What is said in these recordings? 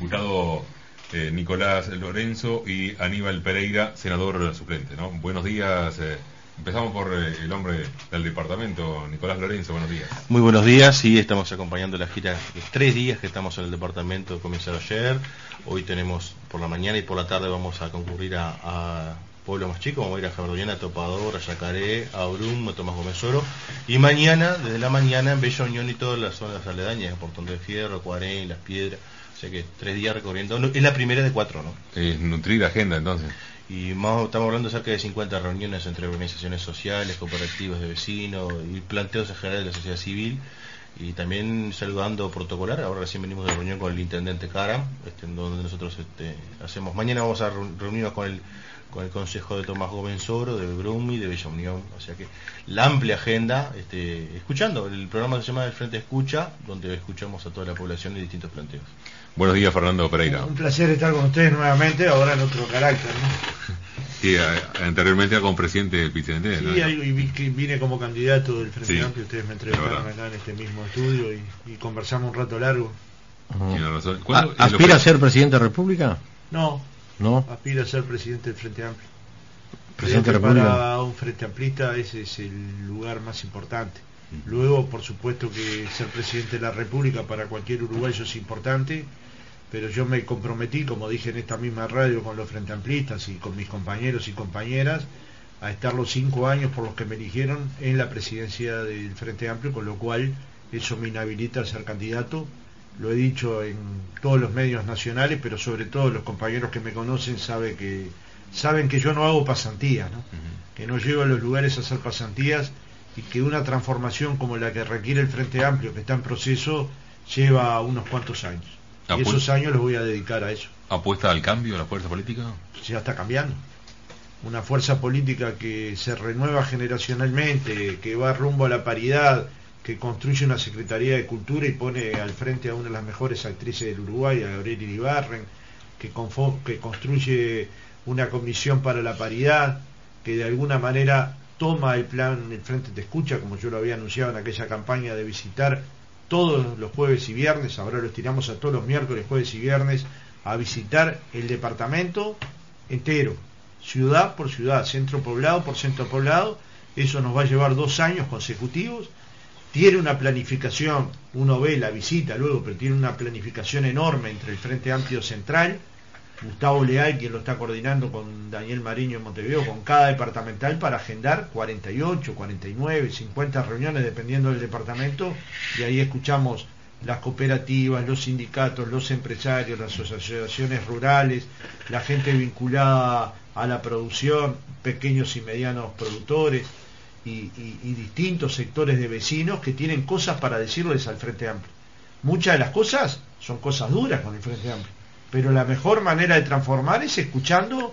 diputado Nicolás Lorenzo y Aníbal Pereira, senador suplente, ¿no? Buenos días. Empezamos por el hombre del departamento, Nicolás Lorenzo, buenos días. Muy buenos días, sí, estamos acompañando la gira, 3 días que estamos en el departamento, comenzaron ayer, hoy tenemos por la mañana y por la tarde vamos a concurrir a pueblo más chico, vamos a ir a Jardoniana, a Topador, a Yacaré, a Brum, a Tomás Gómez Oro, y mañana, desde la mañana, en Bella Unión y todas las zonas aledañas, Portón de Fierro, Cuarén, Las Piedras, o sea que 3 días recorriendo, es la primera de 4, ¿no? Es nutrida agenda entonces. Y estamos hablando de cerca de 50 reuniones entre organizaciones sociales, cooperativas de vecinos y planteos en general de la sociedad civil, y también saludando protocolar. Ahora recién venimos de reunión con el intendente Cara, en donde nosotros hacemos, mañana vamos a reunirnos con el Consejo de Tomás Gómez Oro, de Brumi, de Bella Unión, o sea que la amplia agenda, escuchando el programa que se llama El Frente Escucha, donde escuchamos a toda la población y distintos planteos. Buenos días, Fernando Pereira. Un placer estar con ustedes nuevamente, ahora en otro carácter, ¿no? Sí, anteriormente como presidente del PIT-CNT, ¿no? Sí, y vine como candidato del Frente Amplio, ustedes me entrevistaron acá en este mismo estudio y conversamos un rato largo. Tiene razón. ¿Aspira a ser presidente de la República? No, aspira a ser presidente del Frente Amplio. ¿Presidente de la República? Para un Frente Amplista ese es el lugar más importante. Luego, por supuesto que ser presidente de la República para cualquier uruguayo es importante, pero yo me comprometí, como dije en esta misma radio, con los Frente Amplistas y con mis compañeros y compañeras, a estar los 5 años por los que me eligieron en la presidencia del Frente Amplio, con lo cual eso me inhabilita a ser candidato. Lo he dicho en todos los medios nacionales, pero sobre todo los compañeros que me conocen saben que yo no hago pasantías, ¿no? Que no llego a los lugares a hacer pasantías, y que una transformación como la que requiere el Frente Amplio, que está en proceso, lleva unos cuantos años. Y esos años los voy a dedicar a eso. ¿Apuesta al cambio la fuerza política? Ya está cambiando. Una fuerza política que se renueva generacionalmente, que va rumbo a la paridad, que construye una Secretaría de Cultura y pone al frente a una de las mejores actrices del Uruguay, a Gabriela Iribarren, que construye una comisión para la paridad, que de alguna manera toma el plan El Frente Te Escucha, como yo lo había anunciado en aquella campaña de visitar todos los jueves y viernes, ahora lo estiramos a todos los miércoles, jueves y viernes, a visitar el departamento entero, ciudad por ciudad, centro poblado por centro poblado. Eso nos va a llevar 2 años consecutivos. Tiene una planificación, uno ve la visita luego, pero tiene una planificación enorme entre el Frente Amplio Central, Gustavo Leal, quien lo está coordinando con Daniel Mariño en Montevideo, con cada departamental, para agendar 48, 49, 50 reuniones dependiendo del departamento, y ahí escuchamos las cooperativas, los sindicatos, los empresarios, las asociaciones rurales, la gente vinculada a la producción, pequeños y medianos productores y distintos sectores de vecinos que tienen cosas para decirles al Frente Amplio. Muchas de las cosas son cosas duras con el Frente Amplio, pero la mejor manera de transformar es escuchando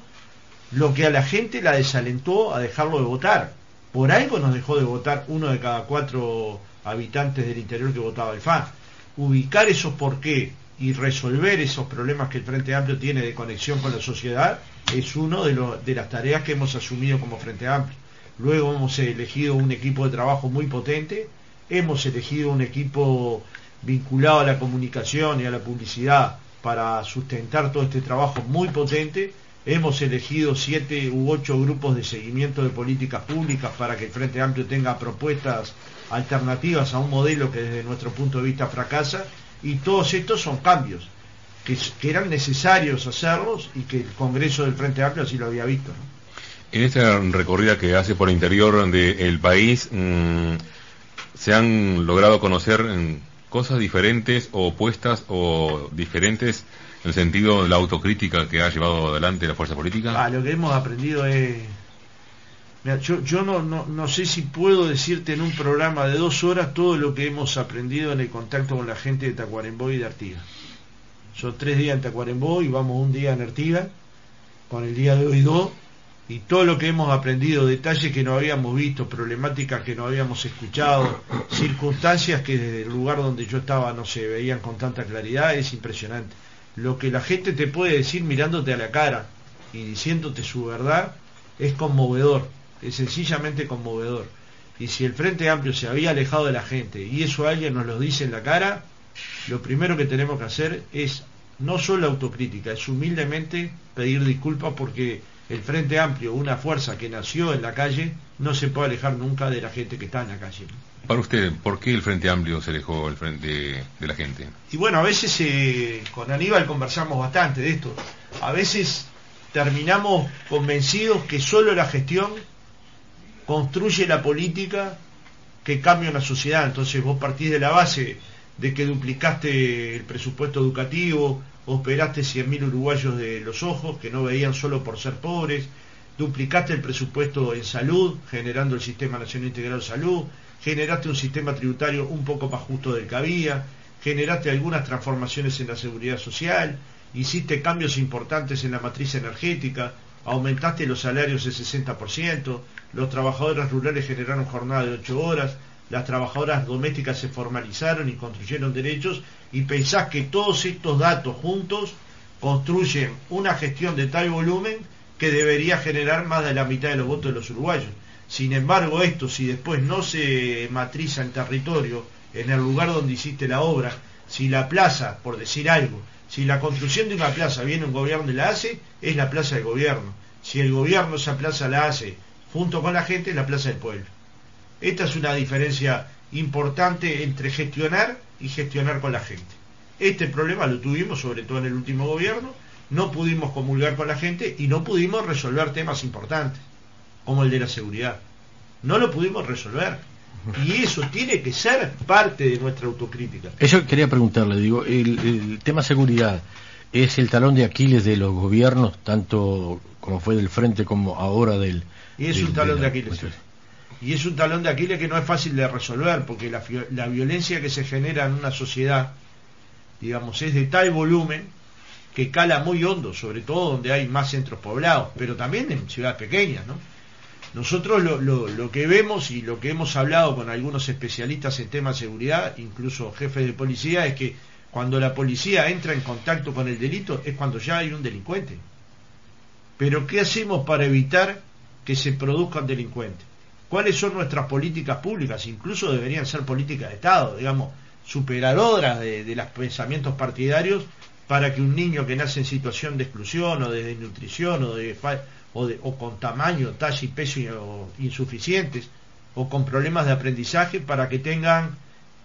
lo que a la gente la desalentó a dejarlo de votar. Por algo nos dejó de votar 1 de cada 4 habitantes del interior que votaba el FA. Ubicar esos por qué y resolver esos problemas que el Frente Amplio tiene de conexión con la sociedad es uno de las tareas que hemos asumido como Frente Amplio. Luego hemos elegido un equipo de trabajo muy potente, hemos elegido un equipo vinculado a la comunicación y a la publicidad para sustentar todo este trabajo muy potente. Hemos elegido 7 u 8 grupos de seguimiento de políticas públicas para que el Frente Amplio tenga propuestas alternativas a un modelo que desde nuestro punto de vista fracasa, y todos estos son cambios que eran necesarios hacerlos y que el Congreso del Frente Amplio así lo había visto, ¿no? En esta recorrida que hace por el interior del país, ¿se han logrado conocer cosas diferentes o opuestas o diferentes en el sentido de la autocrítica que ha llevado adelante la fuerza política? Lo que hemos aprendido es... Mira, yo no sé si puedo decirte en un programa de 2 horas todo lo que hemos aprendido en el contacto con la gente de Tacuarembó y de Artigas. Son 3 días en Tacuarembó y vamos un día en Artigas, con el día de hoy 2, y todo lo que hemos aprendido, detalles que no habíamos visto, problemáticas que no habíamos escuchado, circunstancias que desde el lugar donde yo estaba no se veían con tanta claridad, es impresionante. Lo que la gente te puede decir mirándote a la cara y diciéndote su verdad es conmovedor, es sencillamente conmovedor. Y si el Frente Amplio se había alejado de la gente y eso alguien nos lo dice en la cara, lo primero que tenemos que hacer es no solo autocrítica, es humildemente pedir disculpas porque el Frente Amplio, una fuerza que nació en la calle, no se puede alejar nunca de la gente que está en la calle. Para usted, ¿por qué el Frente Amplio se alejó el frente de la gente? Y bueno, a veces con Aníbal conversamos bastante de esto. A veces terminamos convencidos que solo la gestión construye la política que cambia una sociedad. Entonces vos partís de la base de que duplicaste el presupuesto educativo, operaste 100.000 uruguayos de los ojos que no veían solo por ser pobres, duplicaste el presupuesto en salud, generando el Sistema Nacional Integral de Salud, generaste un sistema tributario un poco más justo del que había, generaste algunas transformaciones en la seguridad social, hiciste cambios importantes en la matriz energética, aumentaste los salarios el 60%, los trabajadores rurales generaron jornada de 8 horas, las trabajadoras domésticas se formalizaron y construyeron derechos, y pensás que todos estos datos juntos construyen una gestión de tal volumen que debería generar más de la mitad de los votos de los uruguayos. Sin embargo, esto, si después no se matriza en territorio, en el lugar donde hiciste la obra, si la plaza, por decir algo, si la construcción de una plaza viene un gobierno y la hace, es la plaza del gobierno. Si el gobierno esa plaza la hace junto con la gente, es la plaza del pueblo. Esta es una diferencia importante entre gestionar y gestionar con la gente. Este problema lo tuvimos sobre todo en el último gobierno, no pudimos comulgar con la gente y no pudimos resolver temas importantes, como el de la seguridad. No lo pudimos resolver. Y eso tiene que ser parte de nuestra autocrítica. Eso quería preguntarle, digo, el tema seguridad es el talón de Aquiles de los gobiernos, tanto como fue del Frente como ahora del... Y es un talón de Aquiles, sí. Y es un talón de Aquiles que no es fácil de resolver, porque la violencia que se genera en una sociedad, digamos, es de tal volumen que cala muy hondo, sobre todo donde hay más centros poblados, pero también en ciudades pequeñas, ¿no? Nosotros lo que vemos y lo que hemos hablado con algunos especialistas en temas de seguridad, incluso jefes de policía, es que cuando la policía entra en contacto con el delito es cuando ya hay un delincuente. Pero ¿qué hacemos para evitar que se produzcan delincuentes? ¿Cuáles son nuestras políticas públicas? Incluso deberían ser políticas de Estado, digamos, superadoras de los pensamientos partidarios, para que un niño que nace en situación de exclusión o de desnutrición o con tamaño, talla y peso insuficientes, o con problemas de aprendizaje, para que tengan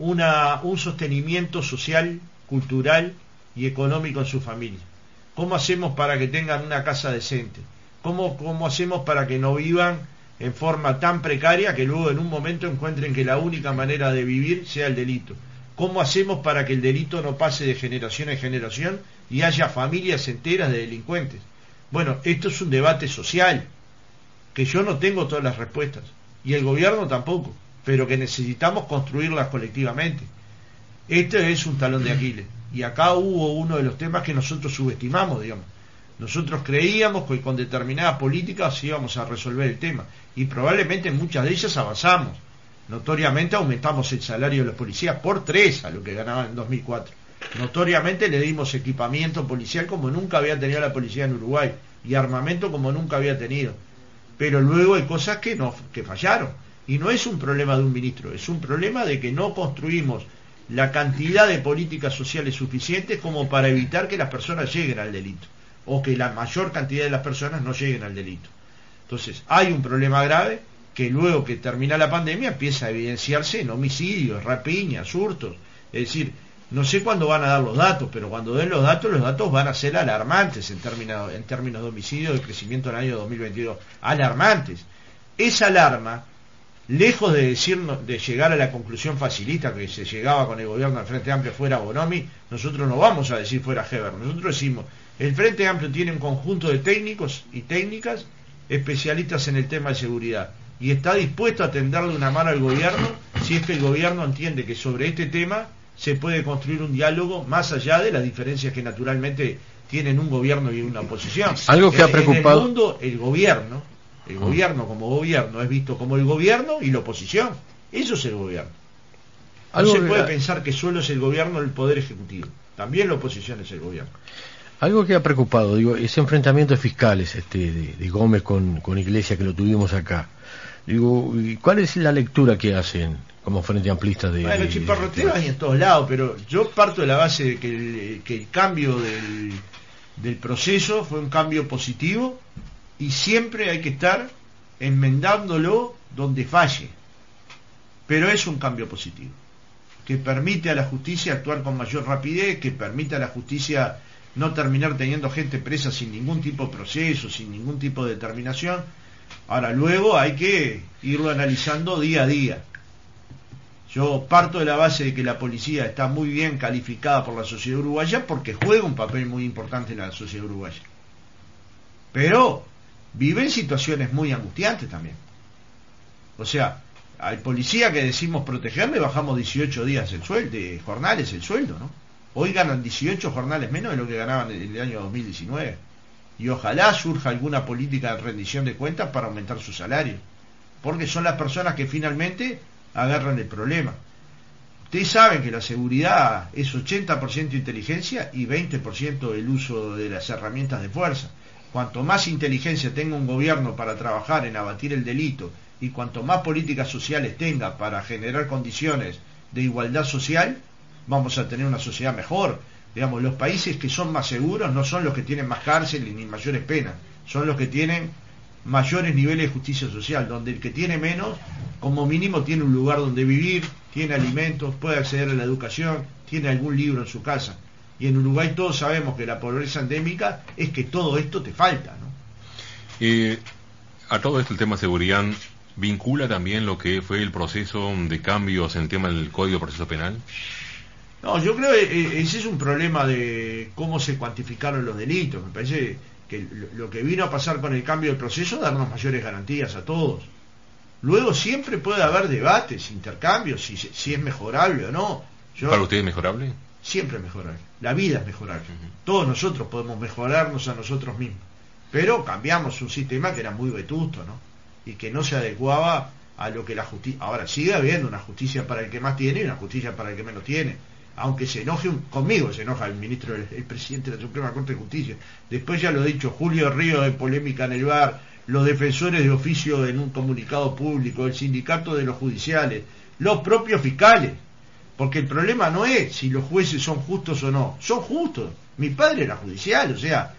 un sostenimiento social, cultural y económico en su familia. ¿Cómo hacemos para que tengan una casa decente? ¿Cómo hacemos para que no vivan en forma tan precaria que luego en un momento encuentren que la única manera de vivir sea el delito? ¿Cómo hacemos para que el delito no pase de generación en generación y haya familias enteras de delincuentes? Bueno, esto es un debate social, que yo no tengo todas las respuestas, y el gobierno tampoco, pero que necesitamos construirlas colectivamente. Este es un talón de Aquiles, y acá hubo uno de los temas que nosotros subestimamos, digamos. Nosotros creíamos que con determinadas políticas íbamos a resolver el tema, y probablemente en muchas de ellas avanzamos. Notoriamente aumentamos el salario de los policías por 3 a lo que ganaban en 2004. Notoriamente le dimos equipamiento policial como nunca había tenido la policía en Uruguay, y armamento como nunca había tenido. Pero luego hay cosas que fallaron, y no es un problema de un ministro, es un problema de que no construimos la cantidad de políticas sociales suficientes como para evitar que las personas lleguen al delito, o que la mayor cantidad de las personas no lleguen al delito. Entonces hay un problema grave que luego que termina la pandemia empieza a evidenciarse en homicidios, rapiñas, hurtos. Es decir, no sé cuándo van a dar los datos, pero cuando den los datos van a ser alarmantes en términos de homicidio, de crecimiento en el año 2022, alarmantes. Esa alarma, lejos de llegar a la conclusión facilista que se llegaba con el gobierno del Frente Amplio fuera Bonomi, nosotros no vamos a decir fuera Heber, nosotros decimos, el Frente Amplio tiene un conjunto de técnicos y técnicas especialistas en el tema de seguridad, y está dispuesto a tenderle una mano al gobierno si es que el gobierno entiende que sobre este tema se puede construir un diálogo más allá de las diferencias que naturalmente tienen un gobierno y una oposición. Algo que ha preocupado... En el mundo, el gobierno como gobierno es visto como el gobierno y la oposición. Eso es el gobierno. No se puede pensar que solo es el gobierno el poder ejecutivo. También la oposición es el gobierno. Algo que ha preocupado, digo, ese enfrentamiento de fiscales de Gómez con Iglesias, que lo tuvimos acá. Digo, ¿cuál es la lectura que hacen como frente amplista de... Bueno, chiparroteos hay en todos lados, pero yo parto de la base de que el cambio del proceso fue un cambio positivo y siempre hay que estar enmendándolo donde falle, pero es un cambio positivo que permite a la justicia actuar con mayor rapidez, que permite a la justicia no terminar teniendo gente presa sin ningún tipo de proceso, sin ningún tipo de determinación. Ahora, luego hay que irlo analizando día a día. Yo parto de la base de que la policía está muy bien calificada por la sociedad uruguaya porque juega un papel muy importante en la sociedad uruguaya, pero vive en situaciones muy angustiantes también. O sea, al policía que decimos proteger le bajamos 18 días el sueldo, de jornales el sueldo, ¿no? Hoy ganan 18 jornales menos de lo que ganaban en el año 2019. Y ojalá surja alguna política de rendición de cuentas para aumentar su salario, porque son las personas que finalmente agarran el problema. Ustedes saben que la seguridad es 80% inteligencia y 20% el uso de las herramientas de fuerza. Cuanto más inteligencia tenga un gobierno para trabajar en abatir el delito y cuanto más políticas sociales tenga para generar condiciones de igualdad social, vamos a tener una sociedad mejor. Digamos, los países que son más seguros no son los que tienen más cárceles ni mayores penas, son los que tienen mayores niveles de justicia social, donde el que tiene menos, como mínimo tiene un lugar donde vivir, tiene alimentos, puede acceder a la educación, tiene algún libro en su casa. Y en Uruguay todos sabemos que la pobreza endémica es que todo esto te falta, ¿no? A todo esto el tema seguridad vincula también lo que fue el proceso de cambios en el tema del Código de Proceso Penal. No, yo creo que ese es un problema de cómo se cuantificaron los delitos. Me parece que lo que vino a pasar con el cambio del proceso es darnos mayores garantías a todos. Luego siempre puede haber debates, intercambios, si es mejorable o no. ¿Para usted es mejorable? Siempre es mejorable. La vida es mejorable. Todos nosotros podemos mejorarnos a nosotros mismos. Pero cambiamos un sistema que era muy vetusto, ¿no? Y que no se adecuaba a lo que la justicia... Ahora, sigue habiendo una justicia para el que más tiene y una justicia para el que menos tiene. Aunque se enoje conmigo, se enoja el ministro, el presidente de la Suprema Corte de Justicia. Después ya lo he dicho, Julio Ríos de polémica en el bar, los defensores de oficio en un comunicado público, el sindicato de los judiciales, los propios fiscales. Porque el problema no es si los jueces son justos o no, son justos. Mi padre era judicial, o sea,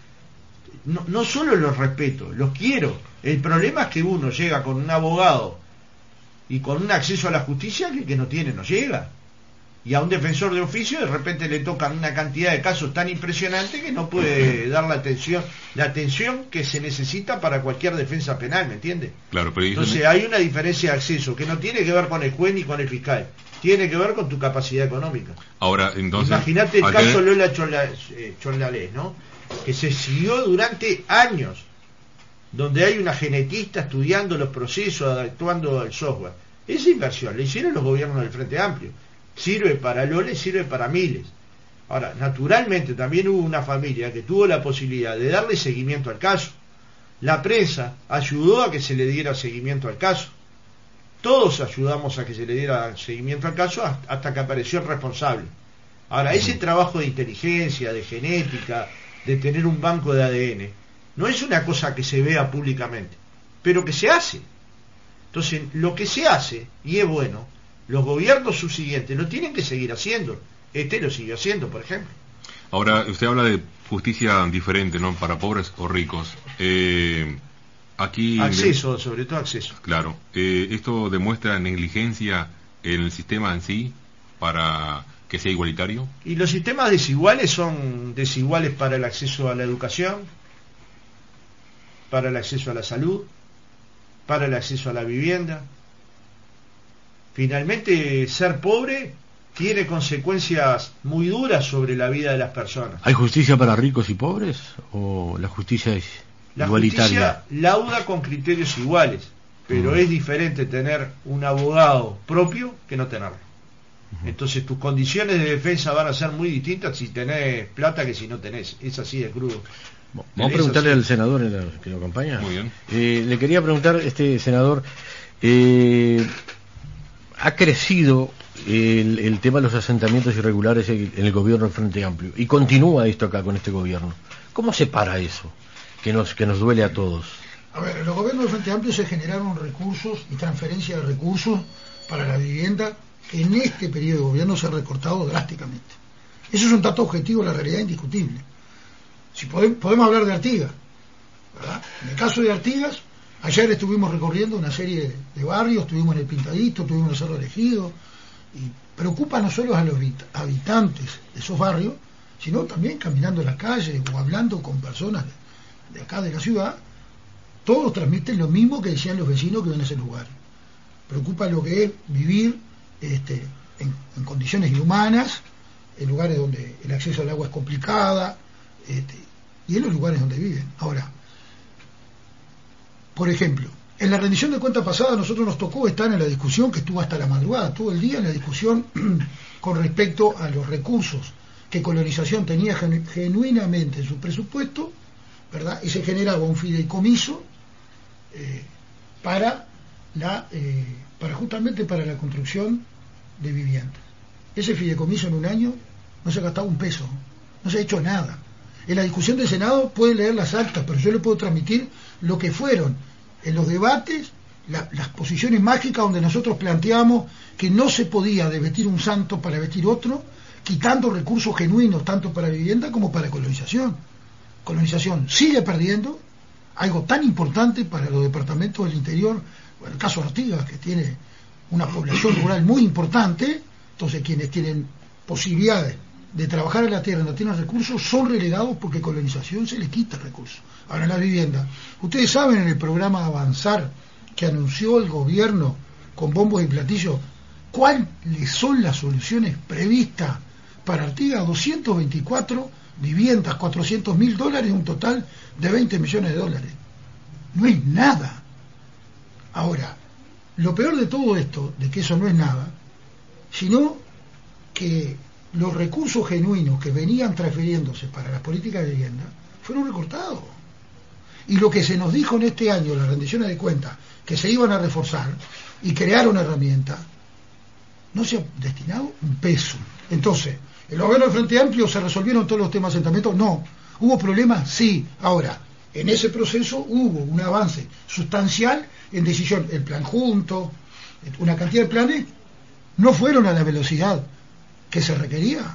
no solo los respeto, los quiero. El problema es que uno llega con un abogado y con un acceso a la justicia que el que no tiene no llega. Y a un defensor de oficio de repente le tocan una cantidad de casos tan impresionante que no puede dar la atención que se necesita para cualquier defensa penal, ¿me entiende? Claro, pero entonces hay una diferencia de acceso que no tiene que ver con el juez ni con el fiscal, tiene que ver con tu capacidad económica. Ahora, entonces, imagínate el caso Lola Chonlalés, ¿no? Que se siguió durante años, donde hay una genetista estudiando los procesos, adaptando al software. Esa inversión la hicieron los gobiernos del Frente Amplio. Sirve para Lola y sirve para miles. Ahora, naturalmente también hubo una familia que tuvo la posibilidad de darle seguimiento al caso. La prensa ayudó a que se le diera seguimiento al caso. Todos ayudamos a que se le diera seguimiento al caso hasta que apareció el responsable. Ahora, ese trabajo de inteligencia, de genética, de tener un banco de ADN, no es una cosa que se vea públicamente, pero que se hace. Entonces, lo que se hace, y es bueno, los gobiernos subsiguientes lo tienen que seguir haciendo. Este lo siguió haciendo, por ejemplo. Ahora, usted habla de justicia diferente, ¿no? Para pobres o ricos. Aquí acceso, sobre todo acceso. Claro. ¿Esto demuestra negligencia en el sistema en sí para que sea igualitario? Y los sistemas desiguales son desiguales para el acceso a la educación, para el acceso a la salud, para el acceso a la vivienda. Finalmente, ser pobre tiene consecuencias muy duras sobre la vida de las personas. ¿Hay justicia para ricos y pobres? ¿O la justicia es igualitaria? La justicia lauda con criterios iguales, pero es diferente tener un abogado propio que no tenerlo. Entonces tus condiciones de defensa van a ser muy distintas si tenés plata que si no tenés. Es así de crudo. Vamos a preguntarle al senador que lo acompaña. Muy bien. Le quería preguntar, senador, ha crecido el tema de los asentamientos irregulares en el gobierno del Frente Amplio y continúa esto acá con este gobierno. ¿Cómo se para eso que nos duele a todos? A ver, en los gobiernos del Frente Amplio se generaron recursos y transferencia de recursos para la vivienda que en este periodo de gobierno se ha recortado drásticamente. Eso es un dato objetivo, la realidad indiscutible. Si podemos hablar de Artigas, ¿verdad? En el caso de Artigas, ayer estuvimos recorriendo una serie de barrios, estuvimos en el Pintadito, estuvimos en el Cerro Elegido, y preocupa no solo a los habitantes de esos barrios, sino también caminando en la calle o hablando con personas de acá de la ciudad. Todos transmiten lo mismo que decían los vecinos que ven ese lugar. Preocupa lo que es vivir en condiciones inhumanas, en lugares donde el acceso al agua es complicada, y en los lugares donde viven. Ahora, por ejemplo, en la rendición de cuentas pasada nosotros nos tocó estar en la discusión que estuvo hasta la madrugada, todo el día en la discusión con respecto a los recursos que Colonización tenía genuinamente en su presupuesto, ¿verdad? Y se generaba un fideicomiso para justamente para la construcción de viviendas. Ese fideicomiso en un año no se ha gastado un peso, no se ha hecho nada. En la discusión del Senado puede leer las actas, pero yo le puedo transmitir lo que fueron en los debates, las posiciones mágicas donde nosotros planteamos que no se podía desvestir un santo para vestir otro, quitando recursos genuinos tanto para vivienda como para colonización. Colonización sigue perdiendo algo tan importante para los departamentos del interior, en el caso de Artigas, que tiene una población rural muy importante. Entonces quienes tienen posibilidades de trabajar en la tierra y no tienen recursos son relegados porque Colonización se les quita recursos. Ahora, la vivienda, ustedes saben, en el programa Avanzar que anunció el gobierno con bombos y platillos, ¿cuáles son las soluciones previstas para Artigas? 224 viviendas, $400.000, un total de $20 millones. No es nada. Ahora, lo peor de todo esto, de que eso no es nada, sino que los recursos genuinos que venían transfiriéndose para las políticas de vivienda fueron recortados. Y lo que se nos dijo en este año, las rendiciones de cuentas, que se iban a reforzar y crear una herramienta, no se ha destinado un peso. Entonces, ¿el gobierno del Frente Amplio se resolvieron todos los temas de asentamiento? No. ¿Hubo problemas? Sí. Ahora, en ese proceso hubo un avance sustancial en decisión. El plan junto, una cantidad de planes, no fueron a la velocidad que se requería.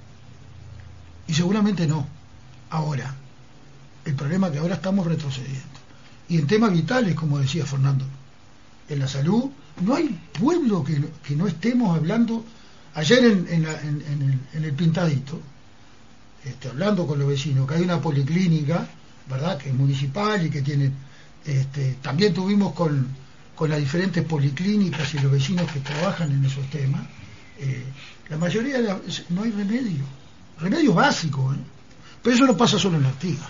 Y seguramente no. Ahora, el problema es que ahora estamos retrocediendo. Y en temas vitales, como decía Fernando, en la salud, no hay pueblo que no estemos hablando. Ayer en el Pintadito, hablando con los vecinos, que hay una policlínica, ¿verdad?, que es municipal y que tiene, también tuvimos con las diferentes policlínicas y los vecinos que trabajan en esos temas, la mayoría no hay remedio básico, pero eso no pasa solo en Artigas.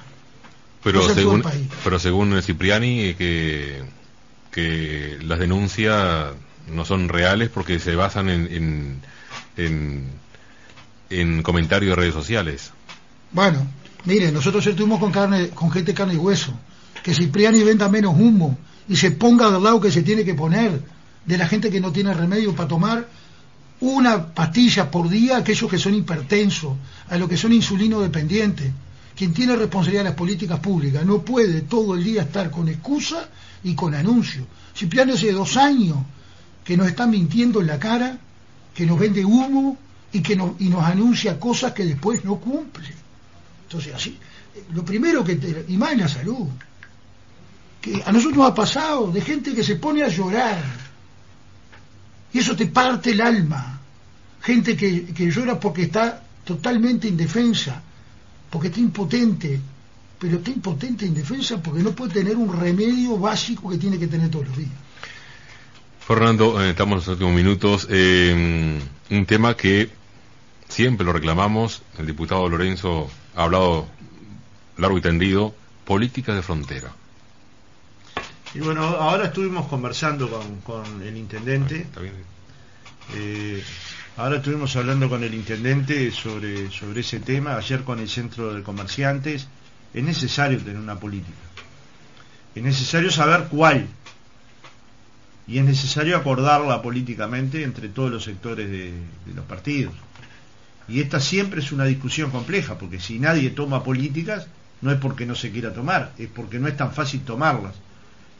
Pero según Cipriani, que las denuncias no son reales porque se basan en comentarios de redes sociales. Bueno, miren, nosotros estuvimos con gente de carne y hueso. Que Cipriani venda menos humo y se ponga del lado que se tiene que poner de la gente que no tiene remedio para tomar una pastilla por día, aquellos que son hipertensos, a los que son insulino dependientes. Quien tiene responsabilidad de las políticas públicas no puede todo el día estar con excusa y con anuncios. Cipriani hace 2 años que nos está mintiendo en la cara, que nos vende humo y nos anuncia cosas que después no cumple. Entonces, así, lo primero y más en la salud, que a nosotros nos ha pasado de gente que se pone a llorar y eso te parte el alma. Gente que llora porque está totalmente indefensa, porque está impotente, pero está impotente e indefensa porque no puede tener un remedio básico que tiene que tener todos los días. Fernando, estamos en los últimos minutos. Un tema que siempre lo reclamamos, el diputado Lorenzo ha hablado largo y tendido, políticas de frontera. Y bueno, ahora estuvimos conversando con el intendente. Está bien. Ahora estuvimos hablando con el intendente sobre ese tema, ayer con el Centro de Comerciantes. Es necesario tener una política, es necesario saber cuál, y es necesario acordarla políticamente entre todos los sectores de los partidos. Y esta siempre es una discusión compleja, porque si nadie toma políticas, no es porque no se quiera tomar, es porque no es tan fácil tomarlas.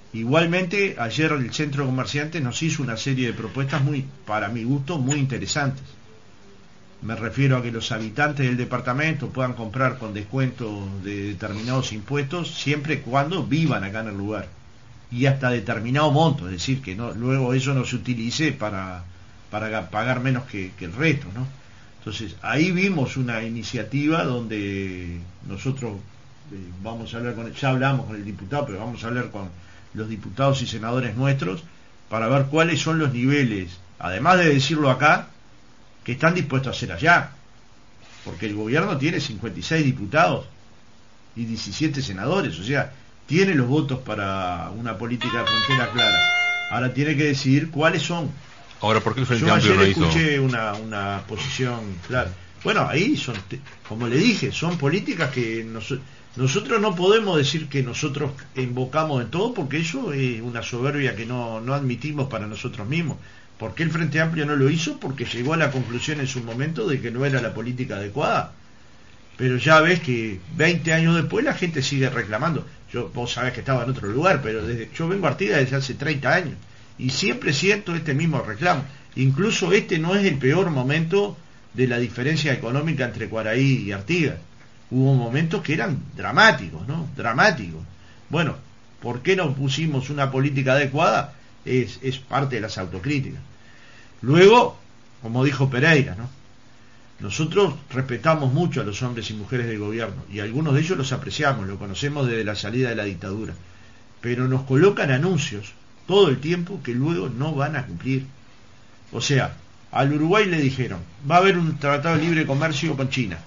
Igualmente, ayer el Centro de Comerciantes nos hizo una serie de propuestas para mi gusto, muy interesantes. Me refiero a que los habitantes del departamento puedan comprar con descuento de determinados impuestos, siempre y cuando vivan acá en el lugar. Y hasta determinado monto, es decir, que luego eso no se utilice para pagar menos que el resto, ¿no? Entonces, ahí vimos una iniciativa donde nosotros vamos a hablar ya hablamos con el diputado, pero vamos a hablar con los diputados y senadores nuestros para ver cuáles son los niveles, además de decirlo acá, que están dispuestos a hacer allá, porque el gobierno tiene 56 diputados y 17 senadores, o sea, tiene los votos para una política de frontera clara. Ahora tiene que decidir cuáles son. Ahora, ¿por qué el Frente Yo Amplio ayer no hizo? escuché una posición clara. Bueno, ahí son, como le dije, son políticas que nosotros no podemos decir que nosotros invocamos en todo, porque eso es una soberbia que no admitimos para nosotros mismos. ¿Por qué el Frente Amplio no lo hizo? Porque llegó a la conclusión en su momento de que no era la política adecuada. Pero ya ves que 20 años después la gente sigue reclamando. Vos sabés que estaba en otro lugar, pero yo vengo a Artigas desde hace 30 años y siempre siento este mismo reclamo. Incluso este no es el peor momento de la diferencia económica entre Cuaraí y Artigas. Hubo momentos que eran dramáticos, ¿no? Dramáticos. Bueno, ¿por qué no pusimos una política adecuada? Es parte de las autocríticas. Luego, como dijo Pereira, ¿no? Nosotros respetamos mucho a los hombres y mujeres del gobierno, y algunos de ellos los apreciamos, los conocemos desde la salida de la dictadura, pero nos colocan anuncios todo el tiempo que luego no van a cumplir. O sea, al Uruguay le dijeron, va a haber un tratado de libre comercio con China.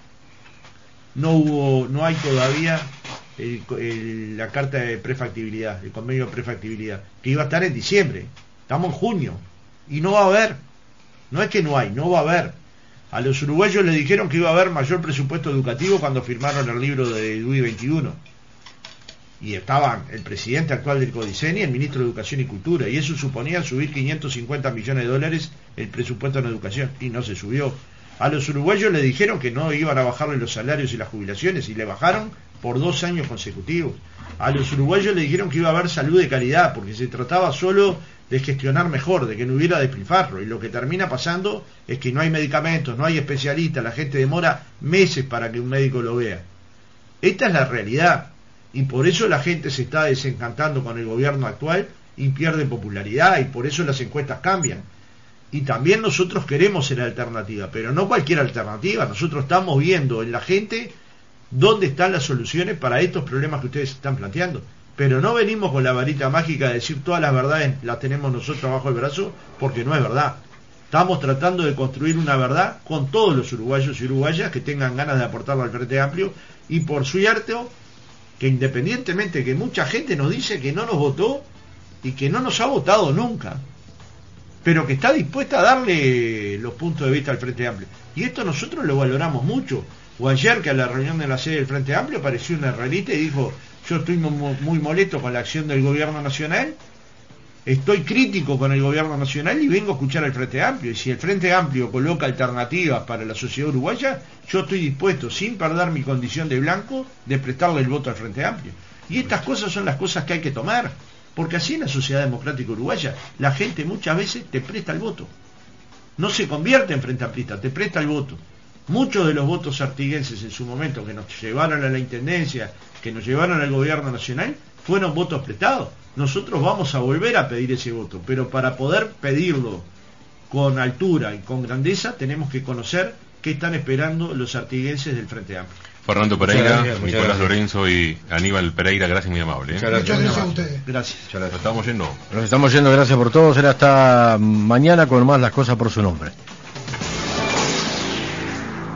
No hay todavía la carta de prefactibilidad, el convenio de prefactibilidad, que iba a estar en diciembre. Estamos en junio y no va a haber. No es que no hay, no va a haber. A los uruguayos les dijeron que iba a haber mayor presupuesto educativo cuando firmaron el libro de Luis XXI. Y estaban el presidente actual del CODICEN y el ministro de Educación y Cultura, y eso suponía subir 550 millones de dólares el presupuesto en educación, y no se subió. A los uruguayos les dijeron que no iban a bajarle los salarios y las jubilaciones, y le bajaron por 2 años consecutivos. A los uruguayos les dijeron que iba a haber salud de calidad, porque se trataba solo de gestionar mejor, de que no hubiera despilfarro, y lo que termina pasando es que no hay medicamentos, no hay especialistas, la gente demora meses para que un médico lo vea. Esta es la realidad, y por eso la gente se está desencantando con el gobierno actual y pierde popularidad, y por eso las encuestas cambian. Y también nosotros queremos ser alternativa, pero no cualquier alternativa. Nosotros estamos viendo en la gente dónde están las soluciones para estos problemas que ustedes están planteando. Pero no venimos con la varita mágica de decir todas las verdades las tenemos nosotros bajo el brazo, porque no es verdad. Estamos tratando de construir una verdad con todos los uruguayos y uruguayas que tengan ganas de aportarlo al Frente Amplio, y por cierto, que independientemente que mucha gente nos dice que no nos votó y que no nos ha votado nunca, pero que está dispuesta a darle los puntos de vista al Frente Amplio. Y esto nosotros lo valoramos mucho. O ayer, que a la reunión de la sede del Frente Amplio apareció un herrerista y dijo: yo estoy muy molesto con la acción del gobierno nacional, estoy crítico con el gobierno nacional y vengo a escuchar al Frente Amplio. Y si el Frente Amplio coloca alternativas para la sociedad uruguaya, yo estoy dispuesto, sin perder mi condición de blanco, de prestarle el voto al Frente Amplio. Y estas cosas son las cosas que hay que tomar, porque así en la sociedad democrática uruguaya la gente muchas veces te presta el voto. No se convierte en frente amplista, te presta el voto. Muchos de los votos artiguenses en su momento que nos llevaron a la intendencia, que nos llevaron al gobierno nacional, fueron votos prestados. Nosotros vamos a volver a pedir ese voto, pero para poder pedirlo con altura y con grandeza tenemos que conocer qué están esperando los artiguenses del Frente Amplio. Fernando Pereira, Muchas Nicolás gracias. Lorenzo y Aníbal Pereira, gracias, muy amable. Muchas Muchas gracias a ustedes. Gracias. Nos estamos yendo. Nos estamos yendo, gracias por todo. Será hasta mañana con más Las Cosas por su Nombre.